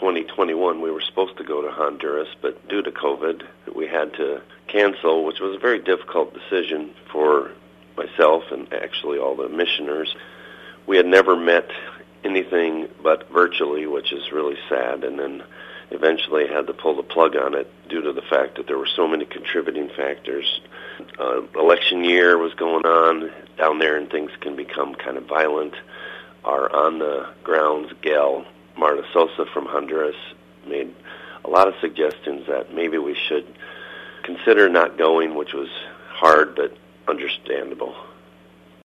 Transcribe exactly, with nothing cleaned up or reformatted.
twenty twenty-one, we were supposed to go to Honduras, but due to COVID, we had to cancel, which was a very difficult decision for myself and actually all the missioners. We had never met anything but virtually, which is really sad, and then eventually had to pull the plug on it due to the fact that there were so many contributing factors. Uh, election year was going on down there, and things can become kind of violent. Our on-the-grounds gal, Marta Sosa from Honduras, made a lot of suggestions that maybe we should consider not going, which was hard but understandable.